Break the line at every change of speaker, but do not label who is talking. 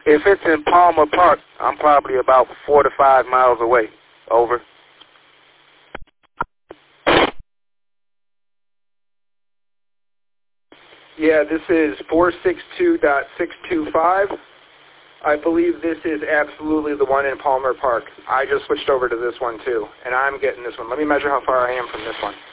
If it's in Palmer Park, I'm probably about 4 to 5 miles away. Over.
Yeah, this is 462.625. I believe this is absolutely the one in Palmer Park. I just switched over to this one too, and I'm getting this one. Let me measure how far I am from this one.